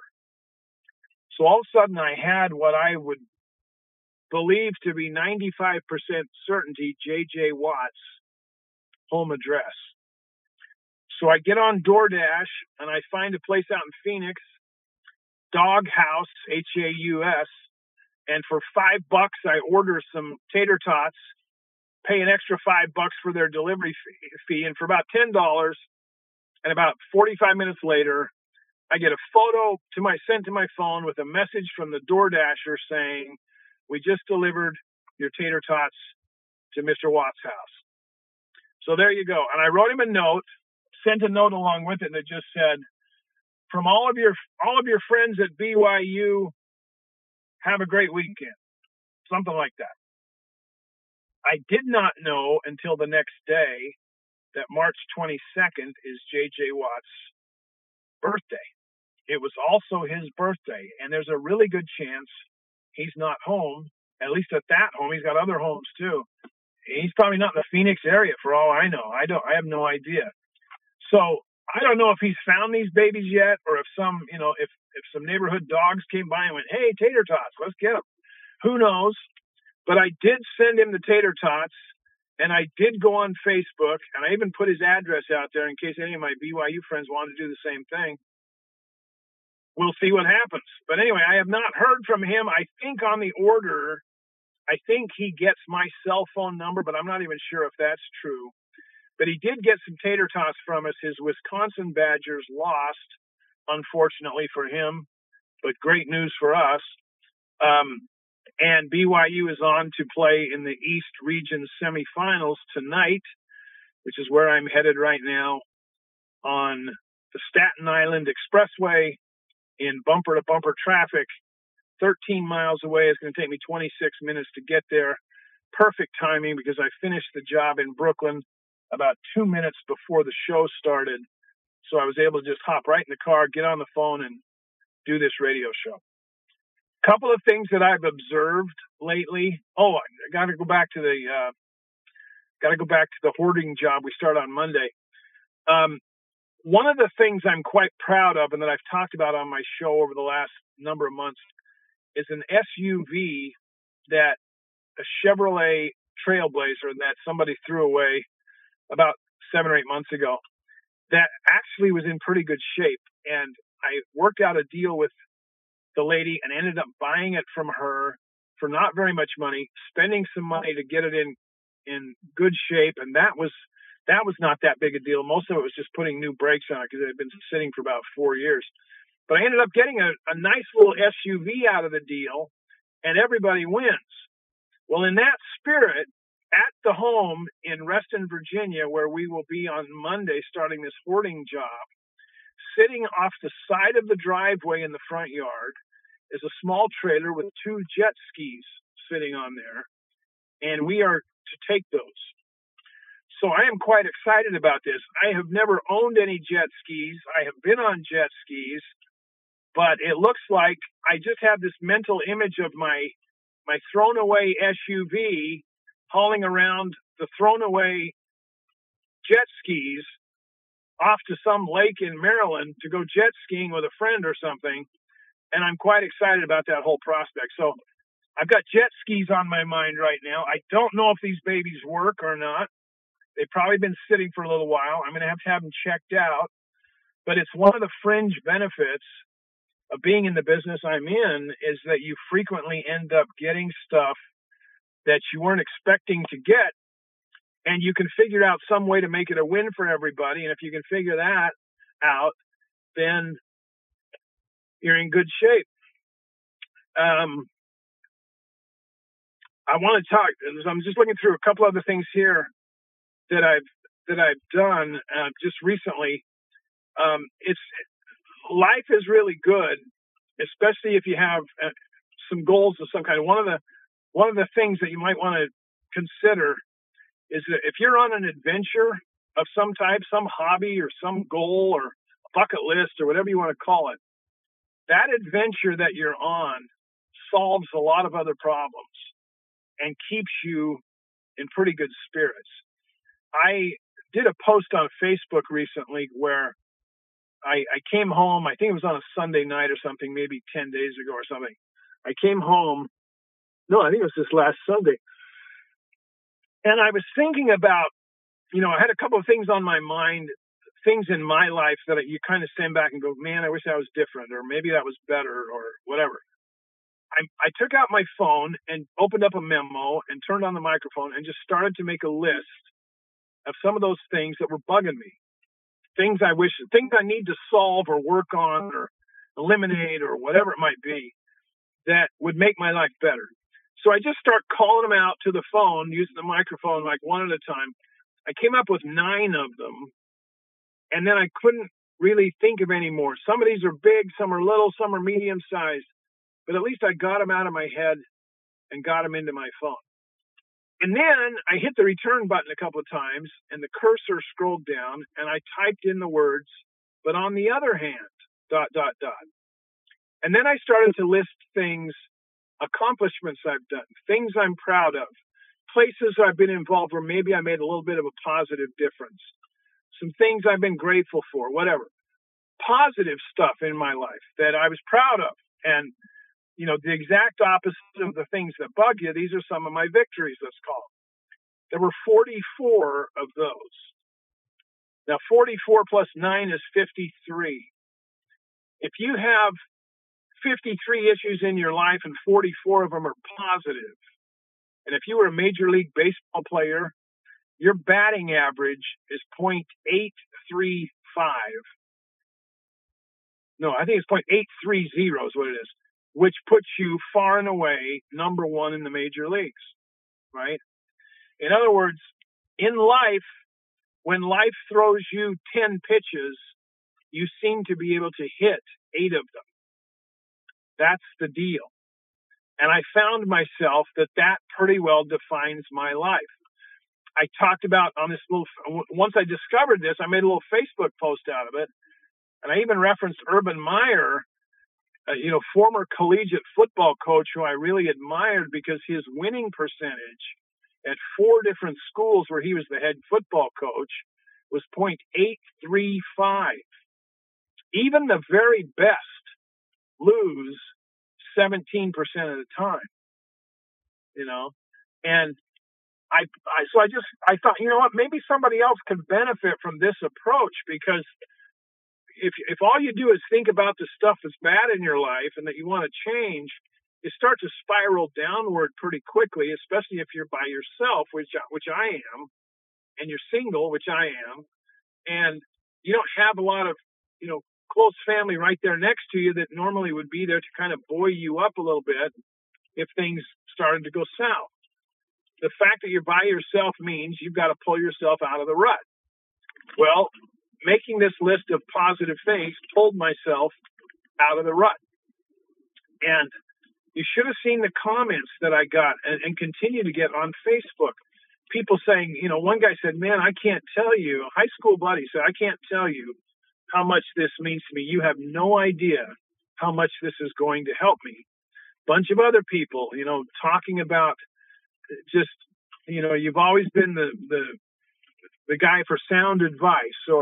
So all of a sudden I had what I would believe to be 95% certainty J.J. Watt's home address. So I get on DoorDash and I find a place out in Phoenix, Dog House, Haus, and for $5 I order some tater tots, pay an extra $5 for their delivery fee, and for about $10, and about 45 minutes later, I get a photo sent to my phone with a message from the DoorDasher saying, "We just delivered your tater tots to Mr. Watt's house." So there you go. And I wrote him a note, sent a note along with it that just said, "From all of your friends at BYU, have a great weekend." Something like that. I did not know until the next day that March 22nd is J.J. Watt's birthday. It was also his birthday, and there's a really good chance he's not home, at least at that home. He's got other homes too. He's probably not in the Phoenix area for all I know. I have no idea. So I don't know if he's found these babies yet, or if some neighborhood dogs came by and went, "Hey, tater tots, let's get them." Who knows? But I did send him the tater tots, and I did go on Facebook, and I even put his address out there in case any of my BYU friends want to do the same thing. We'll see what happens. But anyway, I have not heard from him. I think on the order, I think he gets my cell phone number, but I'm not even sure if that's true. But he did get some tater tots from us. His Wisconsin Badgers lost, unfortunately for him, but great news for us. And BYU is on to play in the East Region semifinals tonight, which is where I'm headed right now on the Staten Island Expressway in bumper-to-bumper traffic. 13 miles away. It's going to take me 26 minutes to get there. Perfect timing because I finished the job in Brooklyn about 2 minutes before the show started. So I was able to just hop right in the car, get on the phone, and do this radio show. Couple of things that I've observed lately. Oh, I got to go back to the hoarding job we start on Monday. One of the things I'm quite proud of, and that I've talked about on my show over the last number of months, is an SUV that a Chevrolet Trailblazer that somebody threw away about 7 or 8 months ago that actually was in pretty good shape. And I worked out a deal with the lady and ended up buying it from her for not very much money, spending some money to get it in good shape. And that was not that big a deal. Most of it was just putting new brakes on it because it had been sitting for about 4 years. But I ended up getting a nice little SUV out of the deal, and everybody wins. Well, in that spirit, at the home in Reston, Virginia, where we will be on Monday starting this hoarding job, sitting off the side of the driveway in the front yard is a small trailer with 2 jet skis sitting on there, and we are to take those. So I am quite excited about this. I have never owned any jet skis. I have been on jet skis, but it looks like I just have this mental image of my thrown away SUV hauling around the thrown away jet skis off to some lake in Maryland to go jet skiing with a friend or something. And I'm quite excited about that whole prospect. So I've got jet skis on my mind right now. I don't know if these babies work or not. They've probably been sitting for a little while. I'm going to have them checked out. But it's one of the fringe benefits of being in the business I'm in is that you frequently end up getting stuff that you weren't expecting to get. And you can figure out some way to make it a win for everybody. And if you can figure that out, then you're in good shape. I want to talk. I'm just looking through a couple other things here that I've done just recently. It's life is really good, especially if you have some goals of some kind. One of the things that you might want to consider is that if you're on an adventure of some type, some hobby or some goal or bucket list or whatever you want to call it, that adventure that you're on solves a lot of other problems and keeps you in pretty good spirits. I did a post on Facebook recently where I came home. I think it was on a Sunday night or something, maybe 10 days ago or something. I came home. No, I think it was this last Sunday. And I was thinking about, I had a couple of things on my mind, things in my life that you kind of stand back and go, man, I wish that was different, or maybe that was better, or whatever. I took out my phone and opened up a memo and turned on the microphone and just started to make a list of some of those things that were bugging me. Things I need to solve or work on or eliminate or whatever it might be that would make my life better. So I just start calling them out to the phone, using the microphone like one at a time. I came up with 9 of them, and then I couldn't really think of any more. Some of these are big, some are little, some are medium sized, but at least I got them out of my head and got them into my phone. And then I hit the return button a couple of times, and the cursor scrolled down, and I typed in the words, but on the other hand, ... And then I started to list things, accomplishments I've done, things I'm proud of, places I've been involved where maybe I made a little bit of a positive difference, some things I've been grateful for, whatever. Positive stuff in my life that I was proud of. And the exact opposite of the things that bug you, these are some of my victories, let's call them. There were 44 of those. Now, 44 plus 9 is 53. If you have 53 issues in your life and 44 of them are positive, and if you were a Major League Baseball player, your batting average is .835. No, I think it's .830 is what it is, which puts you far and away number one in the major leagues, right? In other words, in life, when life throws you 10 pitches, you seem to be able to hit 8 of them. That's the deal. And I found myself that pretty well defines my life. I talked about on this once I discovered this, I made a little Facebook post out of it. And I even referenced Urban Meyer, former collegiate football coach who I really admired because his winning percentage at 4 different schools where he was the head football coach was .835. Even the very best lose 17% of the time, and I thought, maybe somebody else could benefit from this approach, because if all you do is think about the stuff that's bad in your life and that you want to change, you start to spiral downward pretty quickly, especially if you're by yourself, which I am, and you're single, which I am, and you don't have a lot of, close family right there next to you that normally would be there to kind of buoy you up a little bit if things started to go south. The fact that you're by yourself means you've got to pull yourself out of the rut. Well, making this list of positive things pulled myself out of the rut. And you should have seen the comments that I got and continue to get on Facebook. People saying, one guy said, man, I can't tell you, a high school buddy said, I can't tell you how much this means to me. You have no idea how much this is going to help me. Bunch of other people, talking about just, you've always been the guy for sound advice, or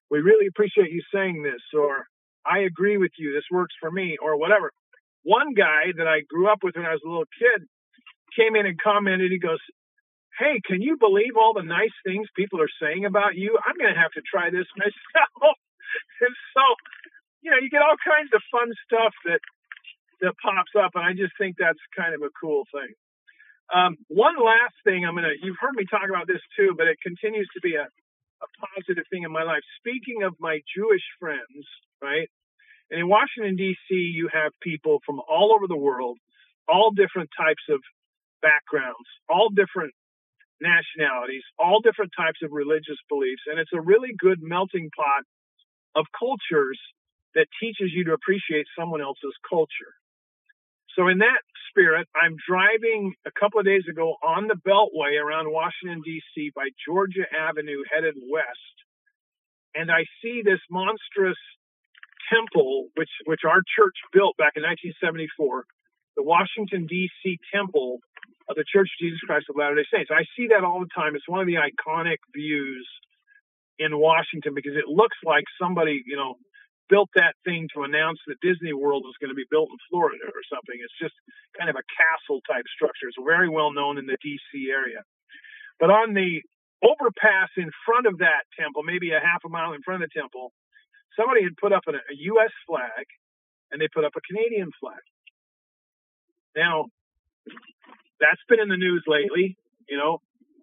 we really appreciate you saying this, or I agree with you, this works for me, or whatever. One guy that I grew up with when I was a little kid came in and commented, he goes, hey, can you believe all the nice things people are saying about you? I'm going to have to try this myself. And so, you know, you get all kinds of fun stuff that pops up, and I just think that's kind of a cool thing. One last thing you've heard me talk about this too, but it continues to be a positive thing in my life. Speaking of my Jewish friends, right? And in Washington, D.C., you have people from all over the world, all different types of backgrounds, all different nationalities, all different types of religious beliefs. And it's a really good melting pot of cultures that teaches you to appreciate someone else's culture. So in that spirit, I'm driving a couple of days ago on the Beltway around Washington, D.C. by Georgia Avenue headed west. And I see this monstrous temple, which our church built back in 1974, the Washington, D.C. Temple of the Church of Jesus Christ of Latter-day Saints. I see that all the time. It's one of the iconic views in Washington because it looks like somebody, you know, built that thing to announce that Disney World was going to be built in Florida or something. It's just kind of a castle-type structure. It's very well known in the D.C. area. But on the overpass in front of that temple, maybe a half a mile in front of the temple, somebody had put up a U.S. flag, and they put up a Canadian flag. Now, that's been in the news lately, you know,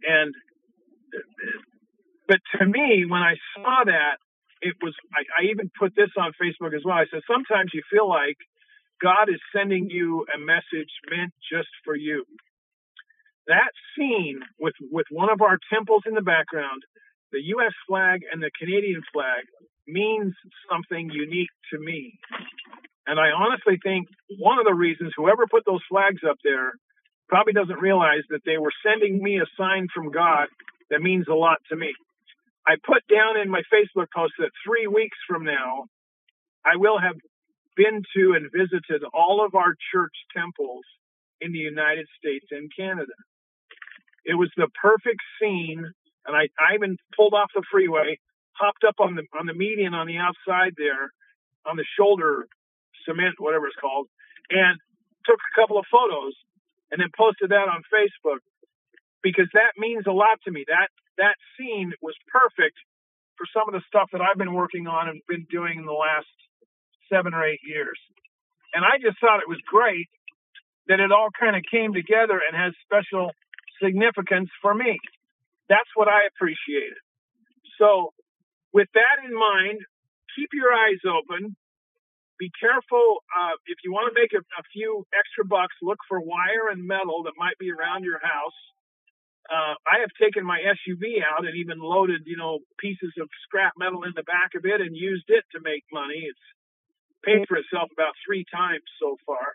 but to me, when I saw that, it was, I even put this on Facebook as well. I said, sometimes you feel like God is sending you a message meant just for you. That scene with one of our temples in the background, the U.S. flag and the Canadian flag, means something unique to me. And I honestly think one of the reasons whoever put those flags up there probably doesn't realize that they were sending me a sign from God that means a lot to me. I put down in my Facebook post that 3 weeks from now, I will have been to and visited all of our church temples in the United States and Canada. It was the perfect scene, and I even pulled off the freeway, hopped up on the median on the outside there, on the shoulder cement, whatever it's called, and took a couple of photos, and then posted that on Facebook, because that means a lot to me. That scene was perfect for some of the stuff that I've been working on and been doing in the last 7 or 8 years. And I just thought it was great that it all kind of came together and has special significance for me. That's what I appreciated. So with that in mind, keep your eyes open. Be careful. If you want to make a few extra bucks, look for wire and metal that might be around your house. I have taken my SUV out and even loaded, pieces of scrap metal in the back of it and used it to make money. It's paid for itself about 3 times so far.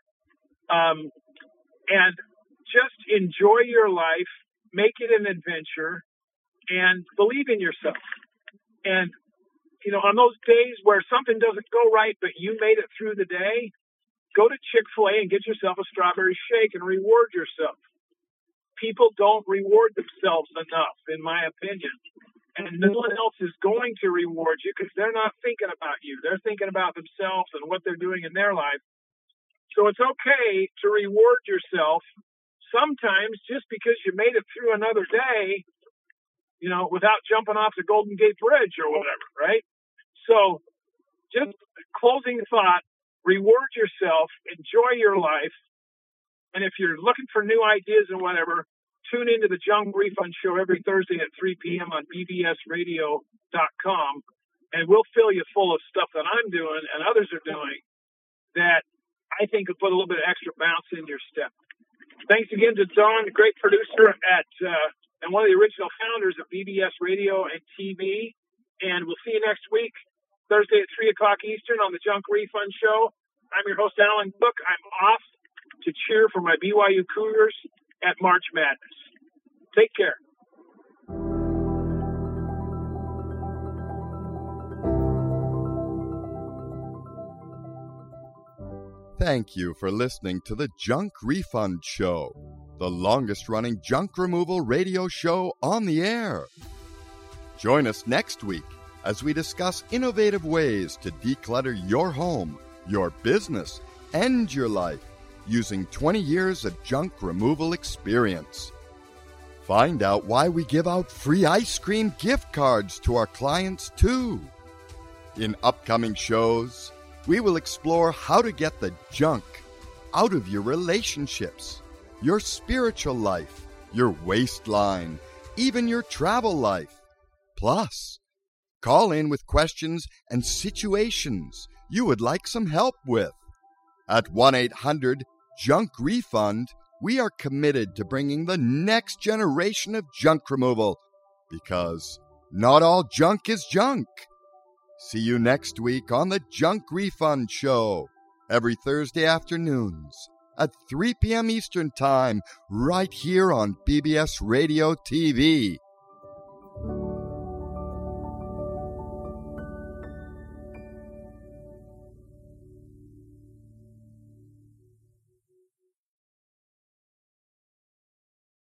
And just enjoy your life, make it an adventure, and believe in yourself. And, on those days where something doesn't go right, but you made it through the day, go to Chick-fil-A and get yourself a strawberry shake and reward yourself. People don't reward themselves enough, in my opinion. And no one else is going to reward you because they're not thinking about you. They're thinking about themselves and what they're doing in their life. So it's okay to reward yourself sometimes just because you made it through another day, without jumping off the Golden Gate Bridge or whatever, right? So just closing thought, reward yourself, enjoy your life. And if you're looking for new ideas and whatever, tune into the Junk Refund Show every Thursday at 3 p.m. on bbsradio.com, and we'll fill you full of stuff that I'm doing and others are doing that I think will put a little bit of extra bounce in your step. Thanks again to Don, the great producer and one of the original founders of BBS Radio and TV. And we'll see you next week, Thursday at 3 o'clock Eastern on the Junk Refund Show. I'm your host, Alan Cook. I'm off to cheer for my BYU Cougars at March Madness. Take care. Thank you for listening to the Junk Refund Show, the longest-running junk removal radio show on the air. Join us next week as we discuss innovative ways to declutter your home, your business, and your life using 20 years of junk removal experience. Find out why we give out free ice cream gift cards to our clients, too. In upcoming shows, we will explore how to get the junk out of your relationships, your spiritual life, your waistline, even your travel life. Plus, call in with questions and situations you would like some help with. At 1-800-JUNK-REFUND, we are committed to bringing the next generation of junk removal, because not all junk is junk. See you next week on the Junk Refund Show, every Thursday afternoons at 3 p.m. Eastern Time, right here on BBS Radio TV.